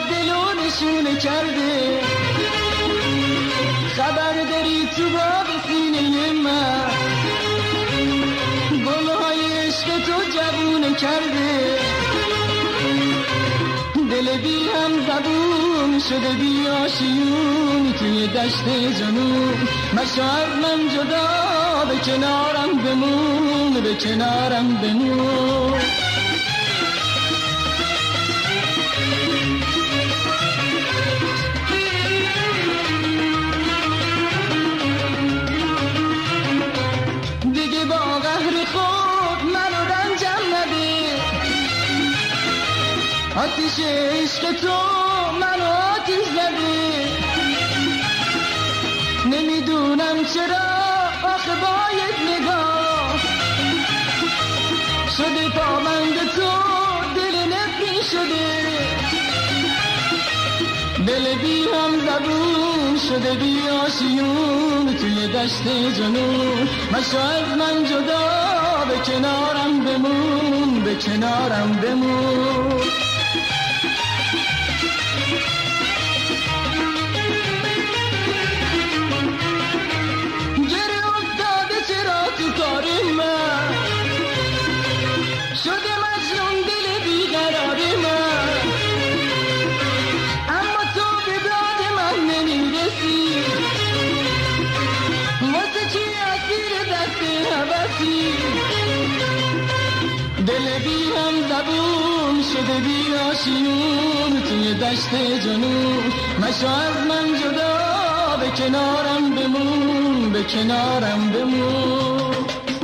دل و نشونه کرده، خبر داری تو باغ سینه من گلهای عشق تو جوونه کرده، دل بی هم زبون شده بی آشیون توی دشت جنون، مشو از من جدا به کنارم بمون، به کنارم بمون. دیگه با قهر خود منو رنجم نده، آتیش عشق تو منو آتیش زده، نمیدونم چرا آخه با یک نگاه شده پابند تو دل نفرین شده، دل بی هم زبون شده بی آشیون توی دشت جنون، مشو از من جدا به کنارم بمون، به کنارم بمون. گره افتاده چرا تو کار من، شده مجنون دل بیقرار من، اما تو به داد من نمیرسی، واسه چی اسیر دست هوسی، دل بی هم زبون شده بی آشیون توی دشت جنون، مشو از من جدا به کنارم بمون، به کنارم بمون.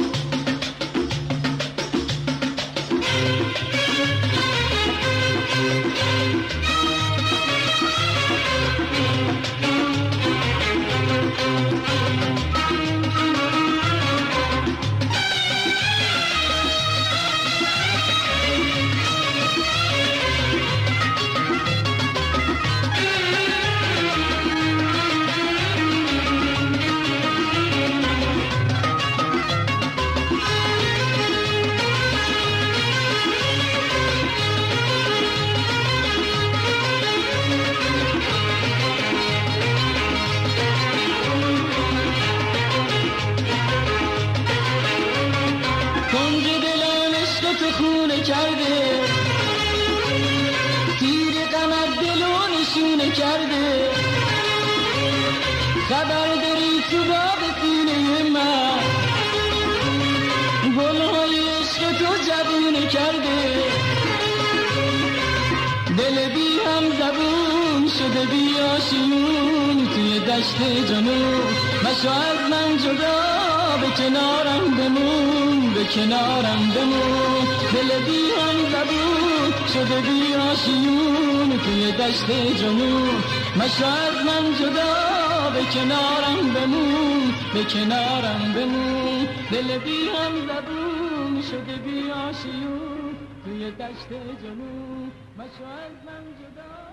خونه کرده، تیر غمت دل و نشونه کرده، خبر داری تو باغ سینه من گلهای عشق تو جوونه کرده، دل بی هم زبون شده بی آشیون توی دشت جنون، مشو از من جدا به کنارم بمون، به کنارم بمون، دل بی هم زبون شده بی آشیون توی دشت جنون، مشو از من جدا به کنارم بمون، به کنارم بمون، دل بی هم زبون شده بی آشیون توی دشت جنون، مشو از من جدا.